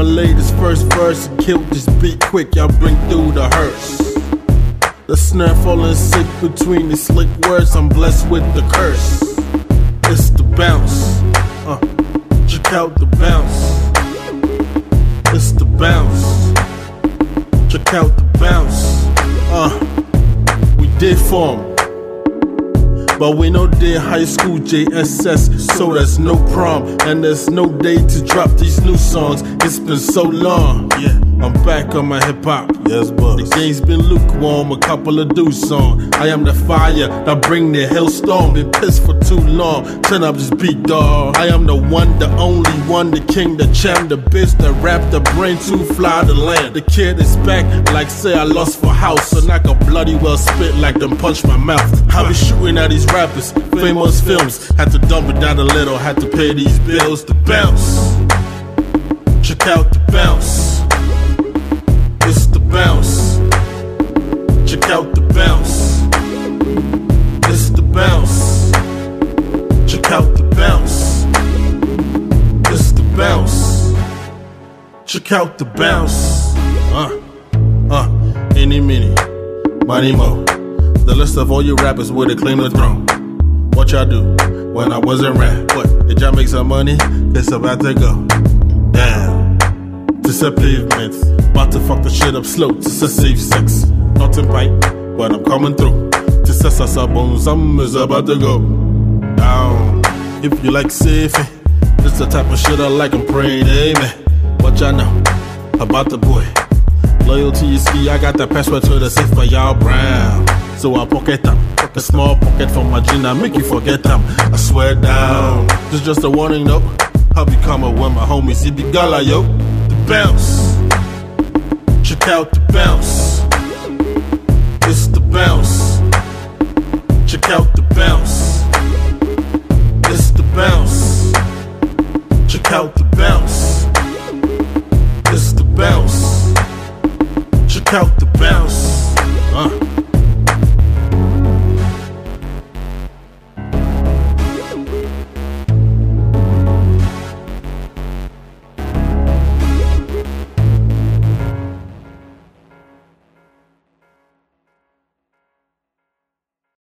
I'ma lay this first verse and kill this beat quick. Y'all bring through the hearse. The snare falling sick between these slick words. I'm blessed with the curse. It's the bounce. Check out the bounce. It's the bounce. Check out the bounce. We did form, but we know did high school JSS, so there's no prom and there's no day to drop these new songs. It's been so long. Yeah, I'm back on my hip hop. Yes, boss. The game's been lukewarm, a couple of dudes on. I am the fire that bring the hailstorm. Been pissed for too long. Turn up this beat, dog. I am the one, the only one, the king, the champ, the bitch, the rap, the brain to fly the land. The kid is back, like say I lost for house, so knock a bloody well spit like them punch my mouth. I be shooting at these rappers, famous films. Had to dump it down a little, had to pay these bills. The bounce. Check out the bounce. It's the bounce. Check out the bounce. It's the bounce. Check out the bounce. It's the bounce. Check out the bounce. Any, mini, money, mo. The list of all you rappers would have claimed the throne. What y'all do when I wasn't rap? What? Did y'all make some money? It's about to go down. This a pavement. About to fuck the shit up slow. This a safe sex. Not in pipe, but I'm coming through. This a sasabon. Some is about to go down. If you like safety, this the type of shit I like. I'm praying, amen. What y'all know about the boy? Loyalty is key. I got the password to the safe for y'all brown. So I pocket them. A small pocket from my jean, I make you forget them. I swear down. This just a warning though. I'll be coming with my homies. It be gala, yo. The bounce. Check out the bounce. It's the bounce. Check out the bounce.